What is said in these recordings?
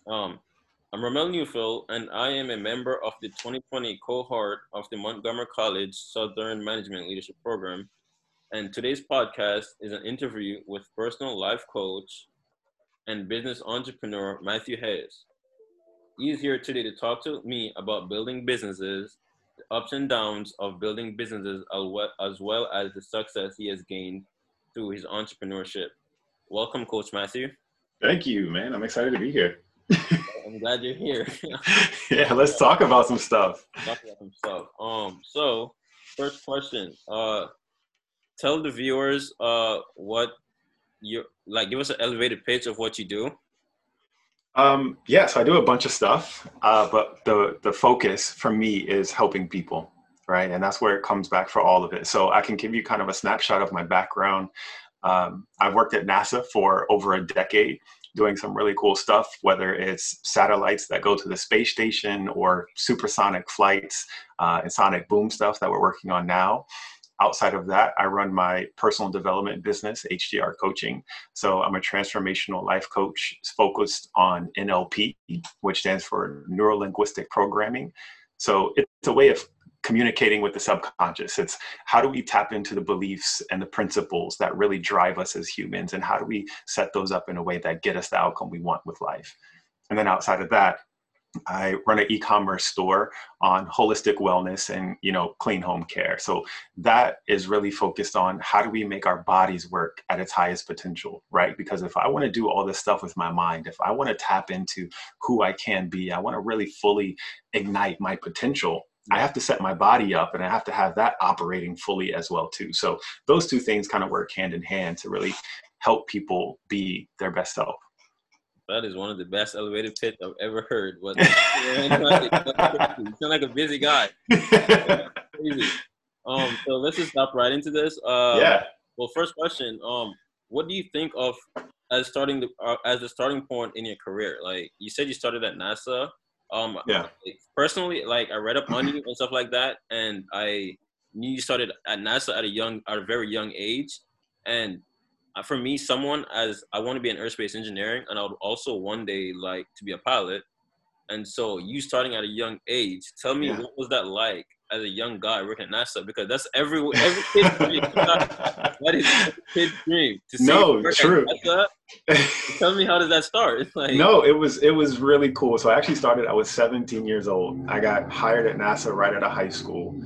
Um, I'm Ramel Newfield, and I am a member of the 2020 cohort of the Montgomery College Southern Management Leadership Program. And today's podcast is an interview with personal life coach and business entrepreneur Matthew Hayes. He's here today to talk to me about building businesses, the ups and downs of building businesses, as well as the success he has gained through his entrepreneurship. Welcome, Coach Matthew. Thank you, man. I'm excited to be here. I'm glad you're here. Yeah, let's talk about some stuff. Talk about some stuff. So first question. Tell the viewers what you like. Give us an elevated pitch of what you do. Yeah, so I do a bunch of stuff, but the focus for me is helping people, right? And that's where it comes back for all of it. So I can give you kind of a snapshot of my background. I've worked at NASA for over a decade, doing some really cool stuff, whether it's satellites that go to the space station or supersonic flights and sonic boom stuff that we're working on now. Outside of that, I run my personal development business, HDR Coaching. So I'm a transformational life coach focused on NLP, which stands for Neuro Linguistic Programming. So it's a way of communicating with the subconscious. It's how do we tap into the beliefs and the principles that really drive us as humans, and how do we set those up in a way that get us the outcome we want with life. And then outside of that, I run an e-commerce store on holistic wellness and, clean home care. So that is really focused on how do we make our bodies work at its highest potential, right? Because if I want to do all this stuff with my mind, if I want to tap into who I can be, I want to really fully ignite my potential, I have to set my body up, and I have to have that operating fully as well too. So those two things kind of work hand in hand to really help people be their best self. That is one of the best elevated pitch I've ever heard. But you sound like a busy guy. Crazy. So let's just hop right into this. Yeah. Well, first question. What do you think of as the starting point in your career? Like you said, you started at NASA. Yeah. Personally, like I read up on you and stuff like that, and I knew you started at NASA at a very young age. And for me, as I want to be in aerospace engineering, and I would also one day like to be a pilot. And so you starting at a young age, tell me what was that like as a young guy working at NASA? Because that's every kid's dream. That is every kid's dream to see work true. at NASA. Tell me, how does that start? It's like, no, it was really cool. So I actually started, I was 17 years old. I got hired at NASA right out of high school.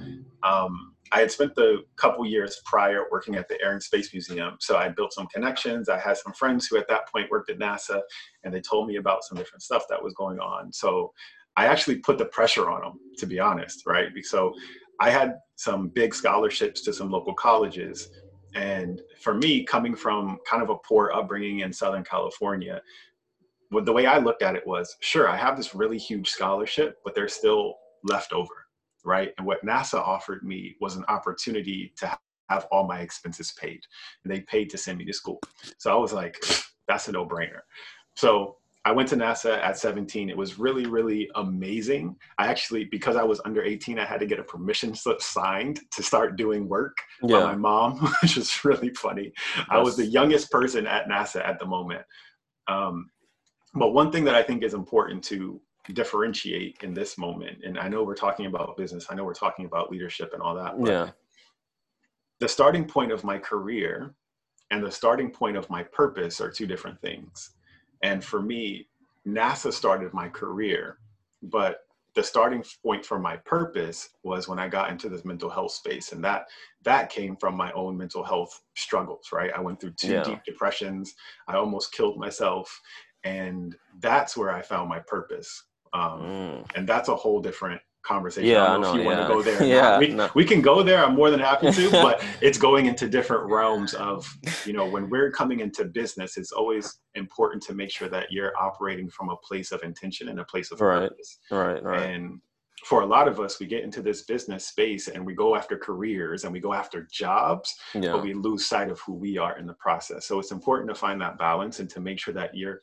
I had spent the couple years prior working at the Air and Space Museum. So I built some connections. I had some friends who at that point worked at NASA, and they told me about some different stuff that was going on. So I actually put the pressure on them, to be honest, right? So I had some big scholarships to some local colleges. And for me, coming from kind of a poor upbringing in Southern California, the way I looked at it was, sure, I have this really huge scholarship, but there's still left over. Right. And what NASA offered me was an opportunity to have all my expenses paid. And they paid to send me to school. So I was like, that's a no-brainer. So I went to NASA at 17. It was really, really amazing. I actually, because I was under 18, I had to get a permission slip signed to start doing work by my mom, which was really funny. I was the youngest person at NASA at the moment. But one thing that I think is important to differentiate in this moment, and I know we're talking about business, I know we're talking about leadership and all that, but the starting point of my career and the starting point of my purpose are two different things. And for me, NASA started my career, but the starting point for my purpose was when I got into this mental health space, and that came from my own mental health struggles, right? I went through two deep depressions. I almost killed myself, and that's where I found my purpose. And that's a whole different conversation. I don't know if you want to go there. We can go there. I'm more than happy to, but it's going into different realms of, when we're coming into business, it's always important to make sure that you're operating from a place of intention and a place of purpose. Right. And for a lot of us, we get into this business space and we go after careers and we go after jobs, but we lose sight of who we are in the process. So it's important to find that balance and to make sure that you're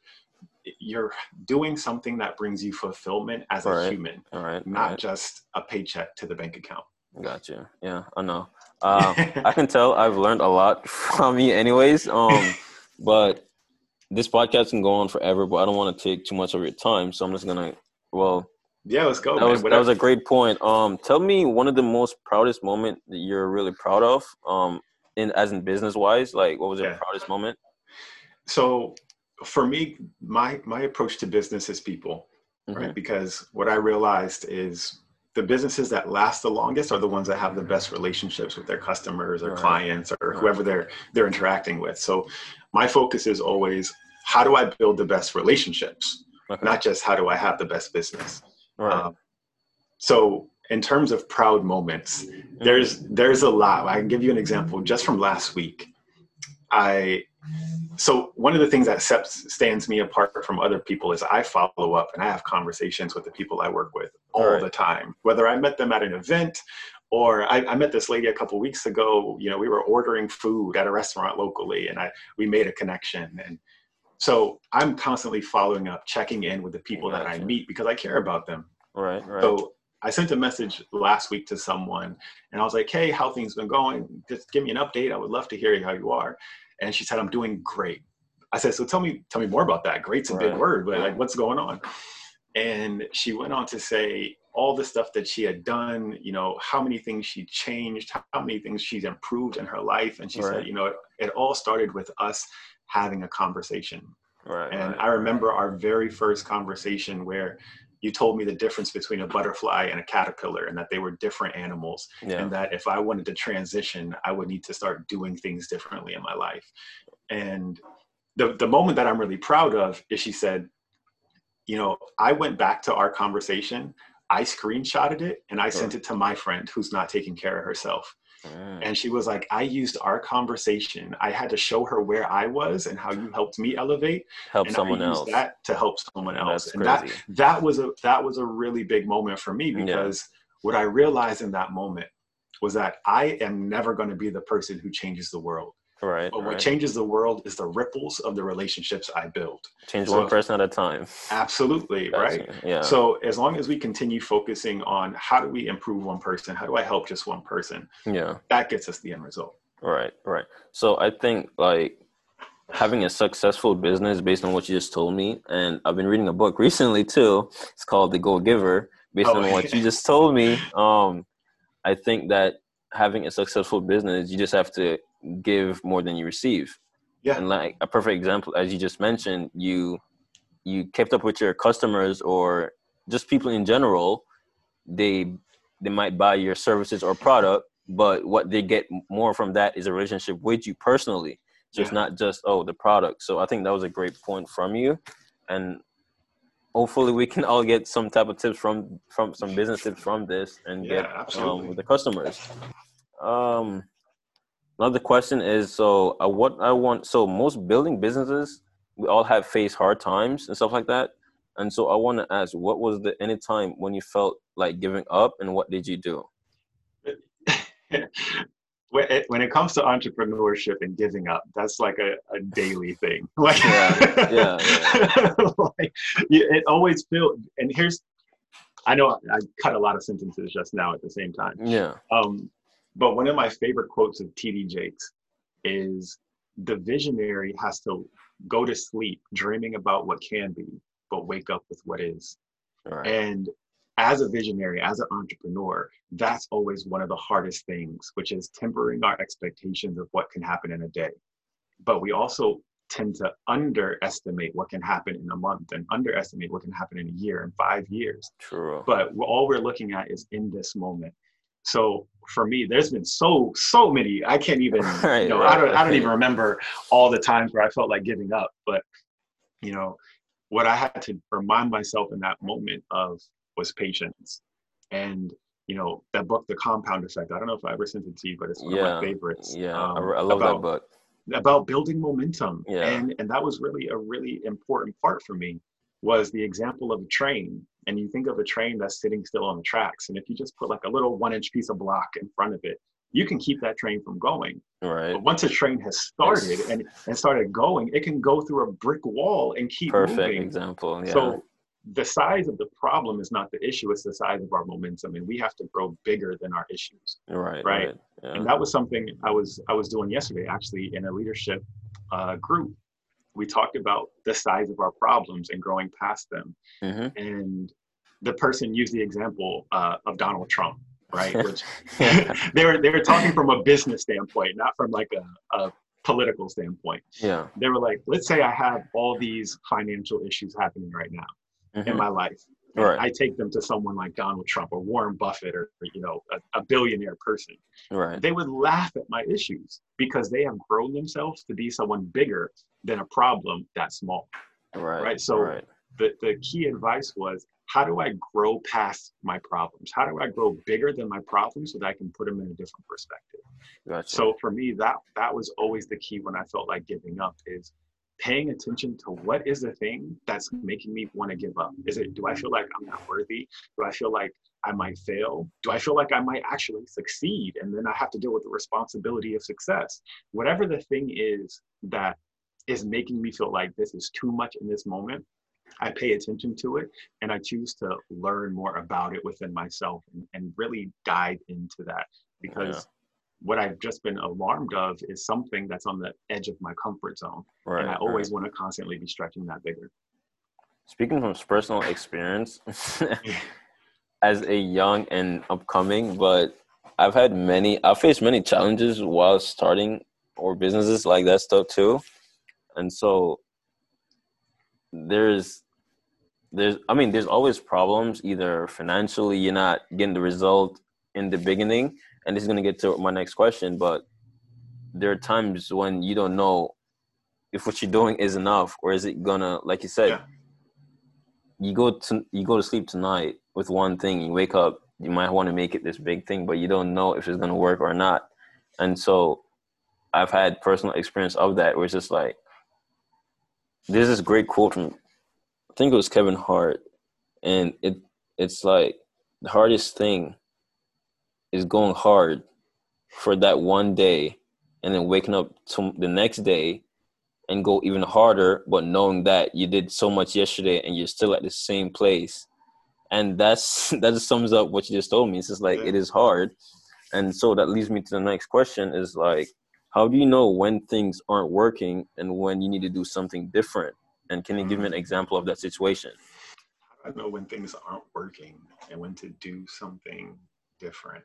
doing something that brings you fulfillment as a human, not just a paycheck to the bank account. Gotcha. Yeah, I know. I can tell I've learned a lot from you anyways. But this podcast can go on forever, but I don't want to take too much of your time. So I'm just gonna, yeah, let's go. That was a great point. Tell me one of the most proudest moment that you're really proud of, in business wise. Like, what was your proudest moment? So for me, my approach to business is people, right? Because what I realized is the businesses that last the longest are the ones that have the best relationships with their customers or clients or whoever they're interacting with. So my focus is always, how do I build the best relationships? Not just how do I have the best business. So in terms of proud moments, there's a lot. I can give you an example just from last week. So one of the things that stands me apart from other people is I follow up and I have conversations with the people I work with all the time, whether I met them at an event or I met this lady a couple of weeks ago. You know, we were ordering food at a restaurant locally and we made a connection. And so I'm constantly following up, checking in with the people that I meet because I care about them. Right. So I sent a message last week to someone and I was like, hey, how things been going? Just give me an update. I would love to hear how you are. And she said, I'm doing great. I said, so tell me more about that. Great's a big word, but like, what's going on? And she went on to say all the stuff that she had done, you know, how many things she changed, how many things she's improved in her life. And she said, you know, it all started with us having a conversation. And I remember our very first conversation where you told me the difference between a butterfly and a caterpillar and that they were different animals and that if I wanted to transition, I would need to start doing things differently in my life. And the moment that I'm really proud of is she said, you know, I went back to our conversation, I screenshotted it and I sent it to my friend who's not taking care of herself. And she was like, I used our conversation. I had to show her where I was and how you helped me elevate. Help someone else. That to help someone else. That's and crazy. that was a really big moment for me because what I realized in that moment was that I am never going to be the person who changes the world. But what changes the world is the ripples of the relationships I build. Change one person at a time. Absolutely, right? Yeah. So as long as we continue focusing on how do we improve one person, how do I help just one person? That gets us the end result. Right. So I think like having a successful business based on what you just told me, and I've been reading a book recently too. It's called The Go Giver. Based on what you just told me, I think that having a successful business, you just have to give more than you receive. And like a perfect example, as you just mentioned, you kept up with your customers or just people in general. They might buy your services or product, but what they get more from that is a relationship with you personally. So it's not just the product. So I think that was a great point from you, and hopefully we can all get some type of tips from some business tips from this and get with the customers. Another question is, so most building businesses, we all have faced hard times and stuff like that. And so I want to ask, what was any time when you felt like giving up and what did you do? When it comes to entrepreneurship and giving up, that's like a daily thing. Like, like, it always feels, and I know I cut a lot of sentences just now at the same time. But one of my favorite quotes of TD Jakes is, the visionary has to go to sleep dreaming about what can be, but wake up with what is. And as a visionary, as an entrepreneur, that's always one of the hardest things, which is tempering our expectations of what can happen in a day. But we also tend to underestimate what can happen in a month and underestimate what can happen in a year and 5 years. But all we're looking at is in this moment. So for me, there's been so many, I can't even, I don't even remember all the times where I felt like giving up. But, you know, what I had to remind myself in that moment of was patience. And, you know, that book, The Compound Effect, I don't know if I ever sent it to you, but it's one of my favorites. I love that book. About building momentum. And that was really a really important part for me, was the example of a train. And you think of a train that's sitting still on the tracks. And if you just put like a little 1-inch piece of block in front of it, you can keep that train from going. But once a train has started and started going, it can go through a brick wall and keep moving. Perfect example. So the size of the problem is not the issue, it's the size of our momentum. And we have to grow bigger than our issues. And that was something I was doing yesterday, actually, in a leadership group. we talked about the size of our problems and growing past them. Mm-hmm. And the person used the example of Donald Trump, right? Which Yeah. they were talking from a business standpoint, not from like a political standpoint. Yeah. They were like, let's say I have all these financial issues happening right now in Mm-hmm. my life. And Right. I take them to someone like Donald Trump or Warren Buffett or a billionaire person. Right. They would laugh at my issues because they have grown themselves to be someone bigger than a problem that small. Right. So the key advice was, how do I grow past my problems? How do I grow bigger than my problems so that I can put them in a different perspective? Gotcha. So for me, that was always the key when I felt like giving up, is paying attention to what is the thing that's making me want to give up. Do I feel like I'm not worthy? Do I feel like I might fail? Do I feel like I might actually succeed? And then I have to deal with the responsibility of success. Whatever the thing is that is making me feel like this is too much in this moment, I pay attention to it and I choose to learn more about it within myself and really dive into that, because what I've just been alarmed of is something that's on the edge of my comfort zone. Right. And I always want to constantly be stretching that bigger. Speaking from personal experience, as a young and upcoming, but I've faced many challenges while starting or businesses like that stuff too. And so there's always problems. Either financially, you're not getting the result in the beginning, and this is going to get to my next question, but there are times when you don't know if what you're doing is enough, or is it gonna, like you said, you go to sleep tonight with one thing, you wake up, you might want to make it this big thing, but you don't know if it's going to work or not. And so I've had personal experience of that, where it's just like, there's this great quote from, I think it was Kevin Hart, and it's like, the hardest thing is going hard for that one day and then waking up to the next day and go even harder, but knowing that you did so much yesterday and you're still at the same place. And that just sums up what you just told me. It's just like, it is hard. And so that leads me to the next question, is like, how do you know when things aren't working and when you need to do something different? And can you give me an example of that situation? I know when things aren't working and when to do something different.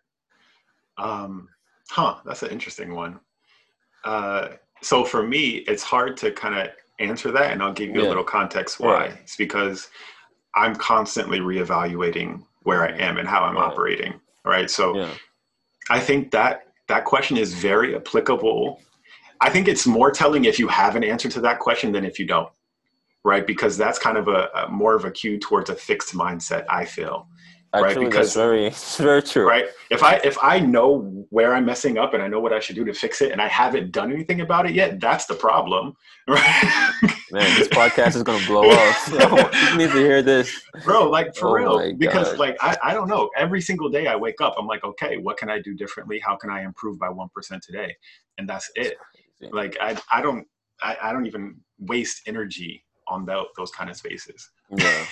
That's an interesting one. So for me, it's hard to kind of answer that, and I'll give you a little context why. Right. It's because I'm constantly reevaluating where I am and how I'm operating. Right. So I think that question is very applicable. I think it's more telling if you have an answer to that question than if you don't. Right. Because that's kind of a more of a cue towards a fixed mindset, I feel. Actually, right? Because that's very true. Right. If I know where I'm messing up and I know what I should do to fix it and I haven't done anything about it yet, that's the problem. Right. Man, this podcast is gonna blow up. You need to hear this. Bro, like for real. Because like I don't know. Every single day I wake up, I'm like, okay, what can I do differently? How can I improve by 1% today? And that's it. Like I don't even waste energy on those kind of spaces. Yeah,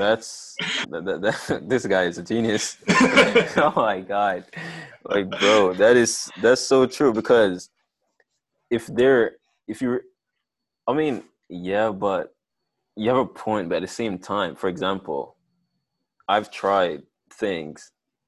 this guy is a genius. Oh my God. Like, bro, that's so true, because but you have a point, but at the same time, for example, I've tried things,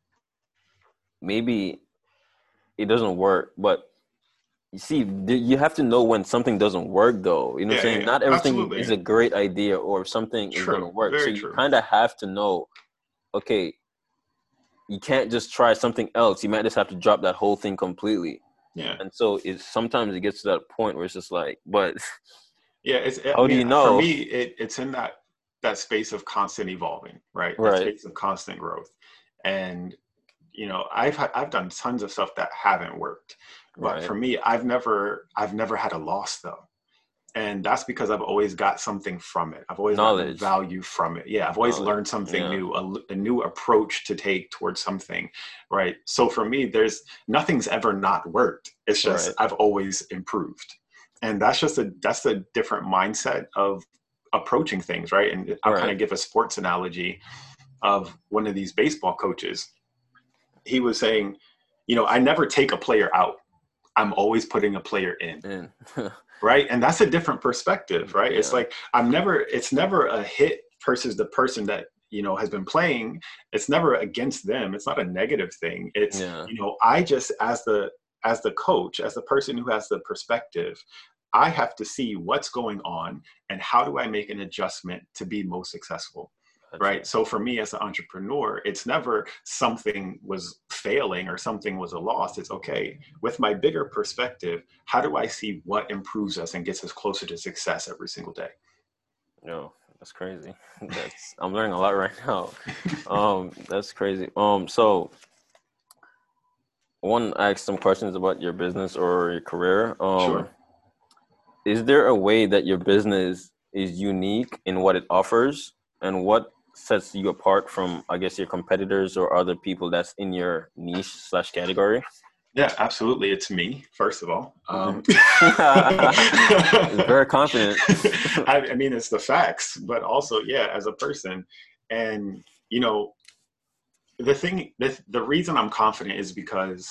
maybe it doesn't work, but you see, you have to know when something doesn't work, though. You know what I'm saying? Not everything is a great idea or something is going to work. So you kind of have to know, okay, you can't just try something else. You might just have to drop that whole thing completely. Yeah. And so sometimes it gets to that point where it's just like, but how do you know? For me, it's in that space of constant evolving, right? That space of constant growth. And, I've done tons of stuff that haven't worked. But for me, I've never had a loss, though. And that's because I've always got something from it. I've always gotten value from it. Yeah, I've always learned something new, a new approach to take towards something, right? So for me, nothing's ever not worked. It's just I've always improved. And that's a different mindset of approaching things, right? And I'll kind of give a sports analogy of one of these baseball coaches. He was saying, I never take a player out. I'm always putting a player in. Right. And that's a different perspective, right? Yeah. It's like, it's never a hit versus the person that, has been playing. It's never against them. It's not a negative thing. It's, Yeah. I just, as the coach, as the person who has the perspective, I have to see what's going on and how do I make an adjustment to be most successful. Gotcha. Right. So for me as an entrepreneur, it's never something was failing or something was a loss. It's okay. With my bigger perspective, how do I see what improves us and gets us closer to success every single day? Yo, that's crazy. I'm learning a lot right now. That's crazy. So I want to ask some questions about your business or your career. Sure. Is there a way that your business is unique in what it offers, and what sets you apart from, I guess, your competitors or other people that's in your niche/category? Yeah, absolutely. It's me, first of all. Very confident. I mean, it's the facts, but also, yeah, as a person. And, the reason I'm confident is because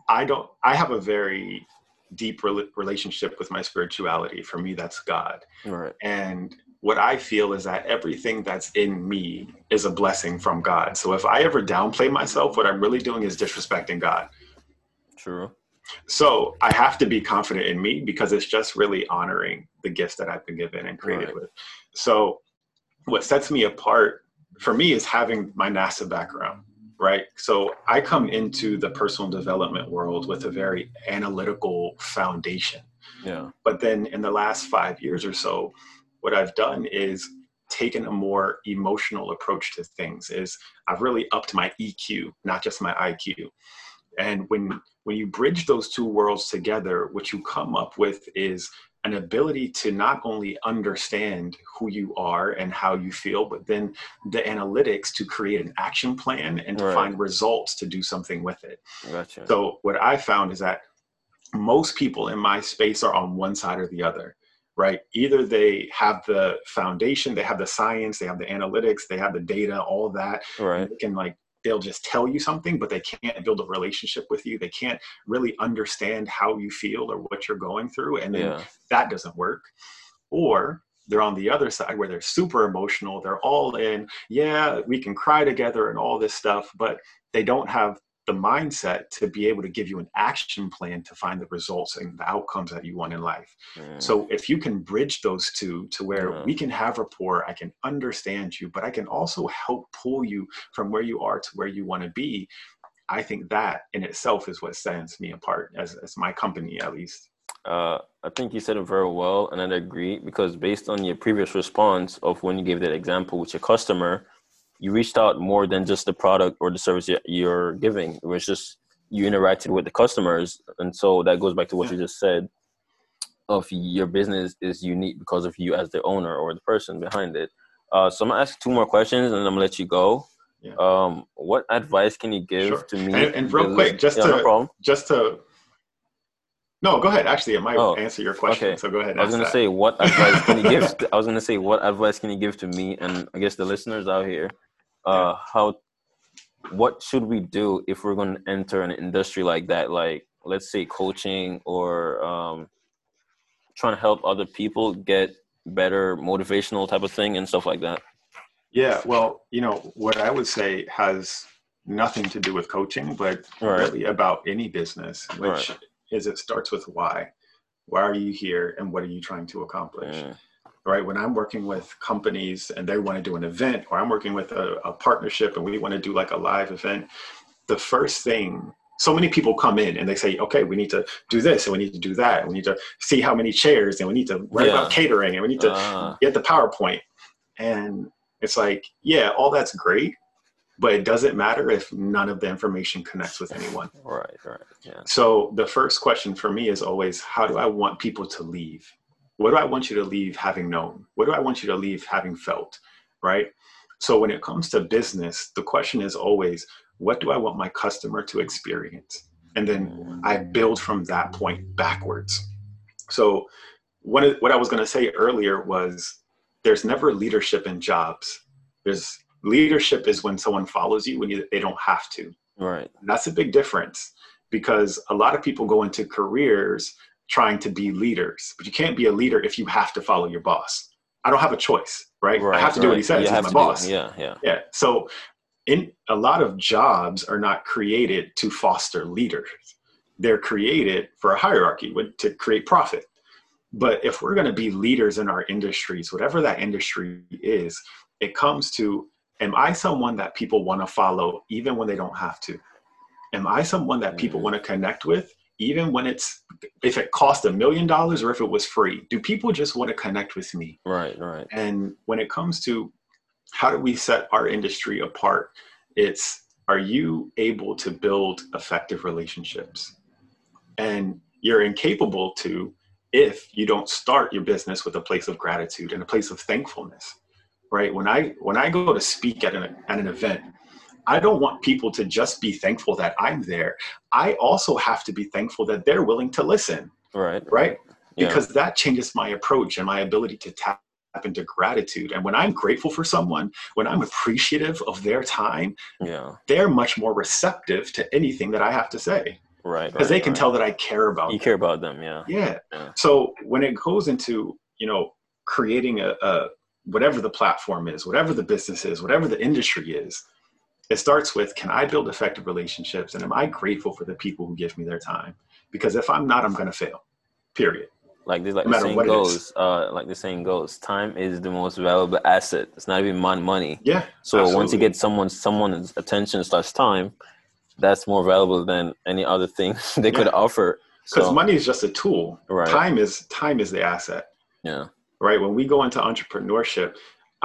I have a very deep relationship with my spirituality. For me, that's God. Right. And what I feel is that everything that's in me is a blessing from God. So if I ever downplay myself, what I'm really doing is disrespecting God. True. So I have to be confident in me because it's just really honoring the gifts that I've been given and created with. So what sets me apart for me is having my NASA background, right? So I come into the personal development world with a very analytical foundation. Yeah. But then in the last 5 years or so, what I've done is taken a more emotional approach to things. I've really upped my EQ, not just my IQ. And when you bridge those two worlds together, what you come up with is an ability to not only understand who you are and how you feel, but then the analytics to create an action plan and to find results to do something with it. Gotcha. So what I found is that most people in my space are on one side or the other, right? Either they have the foundation, they have the science, they have the analytics, they have the data, all that. Right. They can they'll just tell you something, but they can't build a relationship with you. They can't really understand how you feel or what you're going through. And then that doesn't work. Or they're on the other side where they're super emotional. They're all in, yeah, we can cry together and all this stuff, but they don't have the mindset to be able to give you an action plan to find the results and the outcomes that you want in life. So if you can bridge those two to where we can have rapport, I can understand you, but I can also help pull you from where you are to where you want to be. I think that in itself is what sets me apart as my company, at least. I think you said it very well, and I agree, because based on your previous response of when you gave that example with your customer, you reached out more than just the product or the service you're giving. It was just you interacted with the customers. And so that goes back to what you just said of your business is unique because of you as the owner or the person behind it. So I'm going to ask 2 more questions and I'm going to let you go. Yeah. What advice can you give to me? And real quick, no, go ahead. Actually, it might answer your question. Okay. So go ahead. I was going to say, what advice can you give? I was going to say, what advice can you give to me and I guess the listeners out here? What should we do if we're going to enter an industry like that? Like, let's say coaching or trying to help other people get better, motivational type of thing and stuff like that. Yeah. Well, what I would say has nothing to do with coaching, but really about any business, which is it starts with why. Why are you here and what are you trying to accomplish? Right? When I'm working with companies and they want to do an event, or I'm working with a partnership and we want to do like a live event, the first thing, so many people come in and they say, okay, we need to do this and we need to do that. And we need to see how many chairs and we need to write about catering and we need to get the PowerPoint. And it's like, yeah, all that's great, but it doesn't matter if none of the information connects with anyone. Right. Yeah. So the first question for me is always, how do I want people to leave? What do I want you to leave having known? What do I want you to leave having felt? Right? So when it comes to business, the question is always, what do I want my customer to experience? And then I build from that point backwards. So what I was going to say earlier was there's never leadership in jobs. There's leadership is when someone follows you when they don't have to. Right. And that's a big difference because a lot of people go into careers trying to be leaders, but you can't be a leader if you have to follow your boss. I don't have a choice, right? I have to do what he says. He's my boss. Yeah. So in a lot of jobs are not created to foster leaders. They're created for a hierarchy to create profit. But if we're going to be leaders in our industries, whatever that industry is, it comes to, am I someone that people want to follow even when they don't have to? Am I someone that people want to connect with even when if it cost $1 million or if it was free? Do people just want to connect with me? Right. And when it comes to how do we set our industry apart, are you able to build effective relationships? And you're incapable to if you don't start your business with a place of gratitude and a place of thankfulness, right? When I go to speak at an event, I don't want people to just be thankful that I'm there. I also have to be thankful that they're willing to listen, right? Yeah. Because that changes my approach and my ability to tap into gratitude. And when I'm grateful for someone, when I'm appreciative of their time, they're much more receptive to anything that I have to say. Right. Because they can tell that I care about them. You care about them, yeah. So when it goes into, creating a whatever the platform is, whatever the business is, whatever the industry is, it starts with, can I build effective relationships? And am I grateful for the people who give me their time? Because if I'm not, I'm going to fail, period. Like the saying goes, time is the most valuable asset. It's not even money. Yeah. So absolutely. Once you get someone's attention / time, that's more valuable than any other thing they could offer. Because money is just a tool. Right. Time is the asset. Yeah. Right. When we go into entrepreneurship,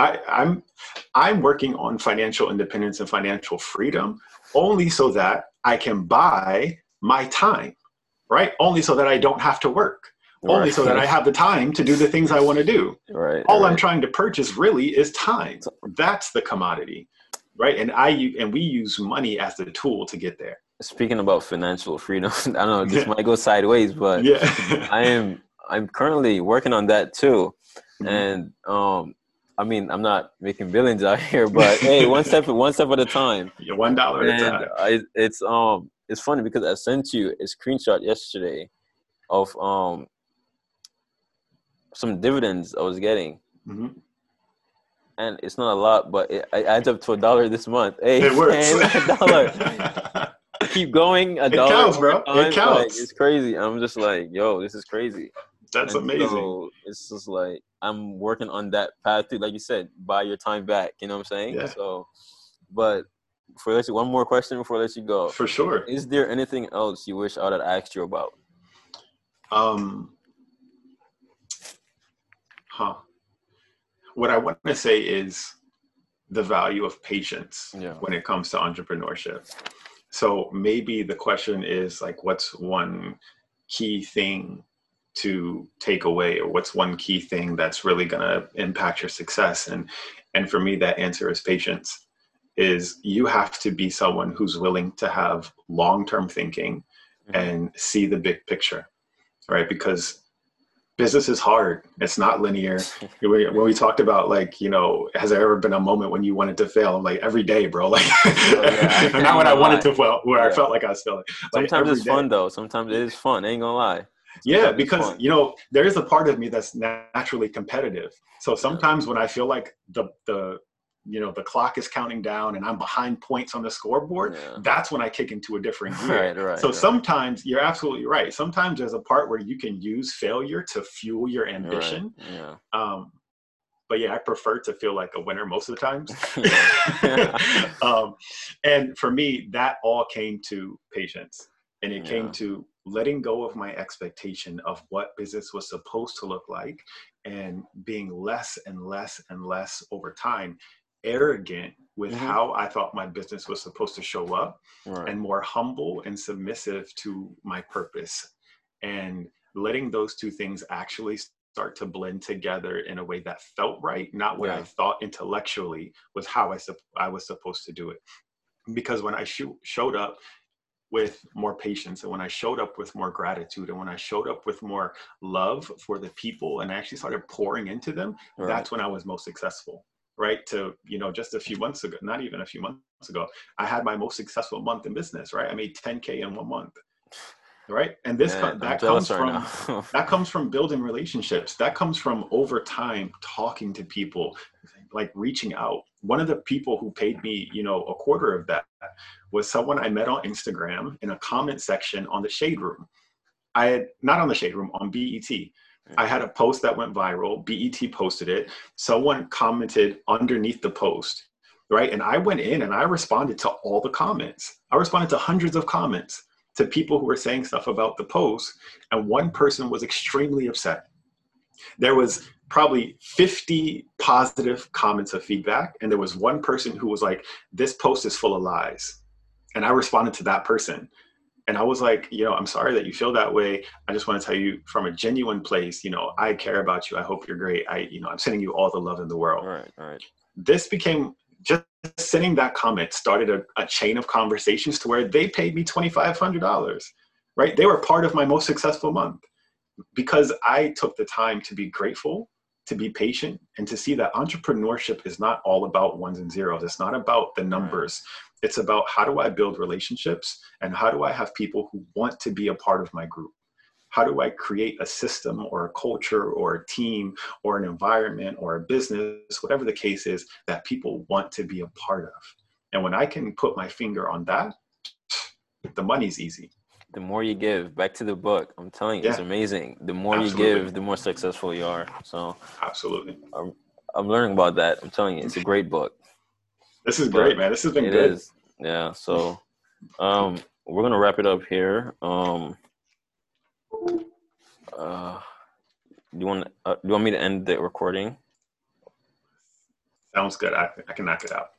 I'm working on financial independence and financial freedom only so that I can buy my time. Right. Only so that I don't have to work. Only so that I have the time to do the things I want to do. Right. All I'm trying to purchase really is time. That's the commodity. Right. And we use money as the tool to get there. Speaking about financial freedom, I don't know, this might go sideways, but I'm currently working on that too. And I'm not making billions out here, but hey, one step at a time. Yeah, $1 at a time. It's funny because I sent you a screenshot yesterday of some dividends I was getting. Mm-hmm. And it's not a lot, but it adds up to $1 this month. Hey, it works. $1. Keep going. $1. It counts, bro. It counts. Like, it's crazy. I'm just like, yo, this is crazy. That's amazing. So it's just like I'm working on that path too. Like you said, buy your time back. You know what I'm saying? Yeah. So, but one more question before I let you go. For sure. Is there anything else you wish I would have asked you about? What I want to say is the value of patience when it comes to entrepreneurship. So maybe the question is like, what's one key thing to take away, or what's one key thing that's really going to impact your success? And for me, that answer is patience. Is you have to be someone who's willing to have long-term thinking and see the big picture, right? Because business is hard. It's not linear. When we talked about has there ever been a moment when you wanted to fail? I'm like, every day, bro. Like, not when I wanted to fail, where I felt like I was failing. Sometimes it's fun though. Sometimes it is fun. I ain't gonna lie. Yeah, because there is a part of me that's naturally competitive. So sometimes when I feel like the clock is counting down and I'm behind points on the scoreboard, that's when I kick into a different gear. Sometimes you're absolutely right. Sometimes there's a part where you can use failure to fuel your ambition. But I prefer to feel like a winner most of the times. And for me, that all came to patience. And it came to letting go of my expectation of what business was supposed to look like and being less and less and less over time arrogant with how I thought my business was supposed to show up, and more humble and submissive to my purpose, and letting those two things actually start to blend together in a way that felt right, not what I thought intellectually was how I was supposed to do it. Because when I showed up with more patience, and when I showed up with more gratitude, and when I showed up with more love for the people and I actually started pouring into them, that's when I was most successful. Right. To, just a few months ago, not even a few months ago, I had my most successful month in business. Right. I made $10K in 1 month. right? And Man, I'm jealous right now. that comes from building relationships. That comes from over time talking to people, like reaching out. One of the people who paid me, a quarter of that was someone I met on Instagram in a comment section on the Shade Room. I had not on the Shade Room, on BET. I had a post that went viral. BET posted it. Someone commented underneath the post, right? And I went in and I responded to all the comments. I responded to hundreds of comments to people who were saying stuff about the post. And one person was extremely upset. There was probably 50 positive comments of feedback. And there was one person who was like, this post is full of lies. And I responded to that person. And I was like, I'm sorry that you feel that way. I just want to tell you from a genuine place, I care about you. I hope you're great. I'm sending you all the love in the world. All right. This became, just sending that comment started a chain of conversations to where they paid me $2,500, right? They were part of my most successful month because I took the time to be grateful, to be patient, and to see that entrepreneurship is not all about ones and zeros. It's not about the numbers. Right. It's about how do I build relationships and how do I have people who want to be a part of my group? How do I create a system or a culture or a team or an environment or a business, whatever the case is, that people want to be a part of? And when I can put my finger on that, the money's easy. The more you give, back to the book, I'm telling you, it's amazing. The more you give, the more successful you are. So absolutely. I'm learning about that. I'm telling you, it's a great book. This is great, man. This has been good. It is. Yeah. So we're going to wrap it up here. Do you want me to end the recording? Sounds good. I can knock it out.